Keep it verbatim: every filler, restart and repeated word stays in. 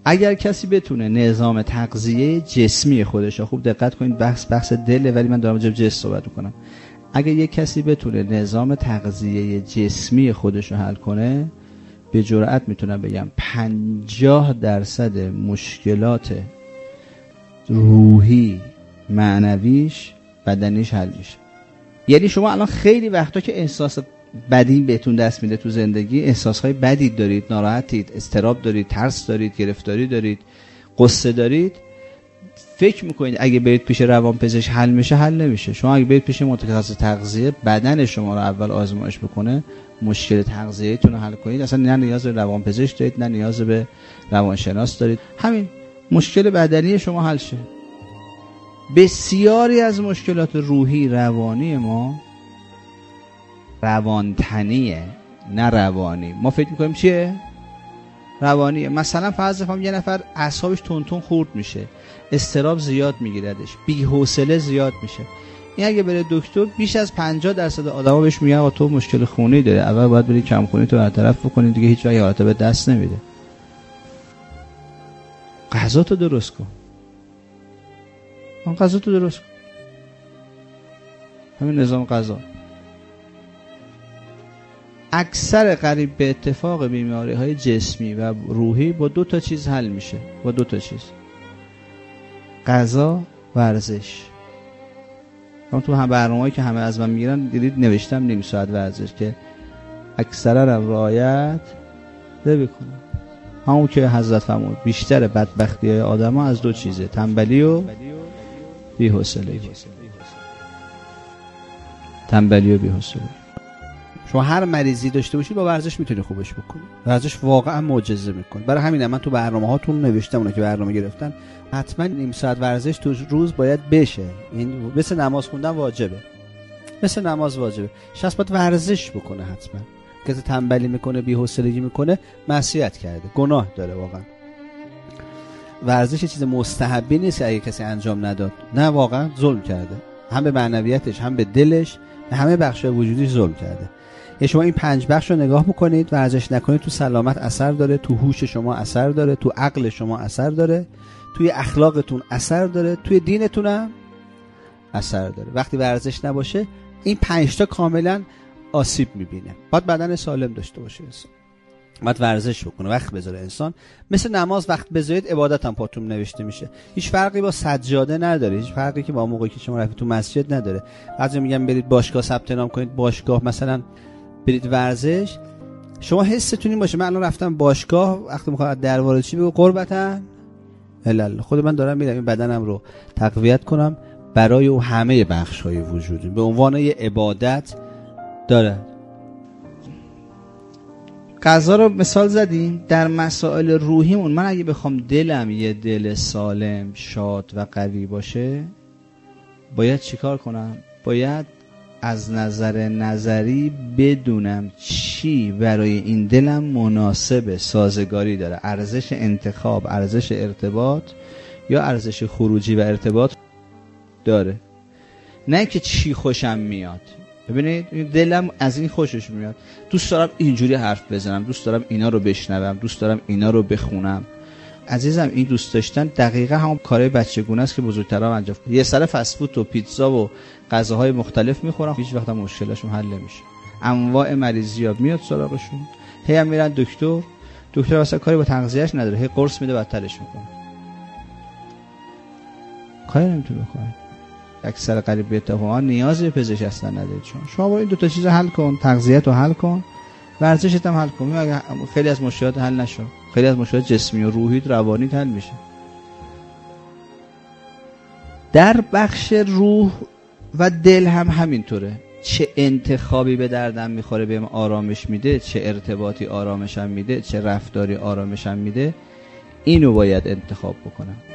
اگر کسی بتونه نظام تغذیه جسمی خودش، خوب دقت کنید بحث بحث دله ولی من دارم راجع به جسم صحبت میکنم، اگر یک کسی بتونه نظام تغذیه جسمی خودش رو حل کنه، به جرئت میتونم بگم پنجاه درصد مشکلات روحی معنویش بدنیش حل میشه. یعنی شما الان خیلی وقتا که احساس بدی بهتون دست میده تو زندگی، احساسهای بدی دارید، ناراحتید، اضطراب دارید، ترس دارید، گرفتاری دارید، قصه دارید، فکر میکنید اگه برید پیش روانپزشک حل میشه، حل نمیشه. شما اگه برید پیش متخصص تغذیه بدن شما رو اول آزمایش بکنه، مشکل تغذیه‌تون رو حل کنید، اصلا نه نیاز به روانپزشک دارید نه نیاز به روانشناس دارید، همین مشکل بدنی شما حل شه. بسیاری از مشکلات روحی روانی ما روانتنیه نه روانی. ما فکر میکنیم چیه؟ روانیه. مثلا فرض کنم یه نفر اعصابش تون تون خورد میشه، اضطراب زیاد میگیردش، بی‌حوصله زیاد میشه، این اگه بره دکتر بیش از پنجاه درصد آدما بهش میگن آقا تو مشکل خونی داره، اول باید بری کم خونی تو برطرف بکنی، دیگه هیچ جایی حالت به دست نمیده. غذا تو درست کن، اون غذا تو درست کن، همین نظام غذا. اکثر قریب به اتفاق بیماری های جسمی و روحی با دو تا چیز حل میشه، با دو تا چیز: غذا، ورزش. من تو هم برنامه‌ای که همه از من میگیرن دیدید نوشتم نیم ساعت ورزش که اکثرا هم رعایت نمی‌کنن. همون که حضرت فرمود بیشتر بدبختی های آدم ها از دو چیزه: تنبلی و بی‌حوصلگی. تنبلی و بی‌حوصلگی. شما هر مریضی داشته باشید با ورزش میتونی خوبش بکنی. ورزش واقعا معجزه میکنه. برای همین من تو برنامه هاتون نوشتم، اونا که برنامه گرفتن حتما نیم ساعت ورزش تو روز باید بشه. این مثل نماز خوندن واجبه، مثل نماز واجبه. شخص باید ورزش بکنه حتما. کسی تنبلی میکنه، بی‌حوصلگی میکنه، معصیت کرده، گناه داره. واقعا ورزش چیز مستحبی نیست اگه کسی انجام نداد، نه واقعا ظلم کرده، هم به معنویتش هم به دلش، به همه بخشای وجودیش ظلم کرده. یه شما این پنج بخش رو نگاه میکنید، ورزش نکنید، تو سلامت اثر داره، تو هوش شما اثر داره، تو عقل شما اثر داره، توی اخلاقتون اثر داره، توی دینتون هم اثر داره. وقتی ورزش نباشه این پنج تا کاملا آسیب میبینه. باید بدن سالم داشته باشه انسان، باید ورزش بکنه، وقت بذاره انسان. مثل نماز وقت بذارید عبادت هم پاتون نوشته میشه. هیچ فرقی با سجاده نداره، هیچ فرقی که با موقعی که شما رفتید تو مسجد نداره. بعضی میگن برید باشگاه ثبت نام کنید، باشگاه مثلا برید ورزش. شما حستون این باشه من الان رفتم باشگاه، وقتی میخوام در وارد چی بگم قربتن هلال، خود من دارم میرم این بدنم رو تقویت کنم برای اون همه بخش‌های وجودی، به عنوان یه عبادت داره. غذا رو مثال زدیم. در مسائل روحیمون من اگه بخوام دلم یه دل سالم، شاد و قوی باشه، باید چیکار کنم؟ باید از نظر نظری بدونم چی برای این دلم مناسب، سازگاری داره، ارزش انتخاب، ارزش ارتباط یا ارزش خروجی و ارتباط داره. نه که چی خوشم میاد. ببینید دلم از این خوشش میاد، دوست دارم اینجوری حرف بزنم، دوست دارم اینا رو بشنوم، دوست دارم اینا رو بخونم. عزیزم این دوست داشتن دقیقا هم کارهای بچگونه است که بزرگترها انجام میدن. یه سر فست فود و پیتزا و غذاهای مختلف میخورن، هیچ وقت هم مشکلشون حل نمیشه. انواع مریضی‌ها میاد سراغشون، هی هم میرن دکتر، دکتر اصلا کاری با تغذیه‌اش نداره، هی قرص میده بدترش میکنه، کاری نمیتونه بکنه. اکثر قریب به اتفاقا نیاز به پزشک اصلا نداره. چون شما با این دو تا چیز حل کن، تغذیه‌ت رو حل کن، ورزشت هم حل کن، اگه خیلی از مشکلات حل نشه، خیلی از مشکلات جسمی و روحی و روانی حل میشه. در بخش روح و دل هم همینطوره. چه انتخابی به دردم میخوره، بهم آرامش میده، چه ارتباطی آرامشم میده، چه رفتاری آرامشم میده، اینو باید انتخاب بکنم.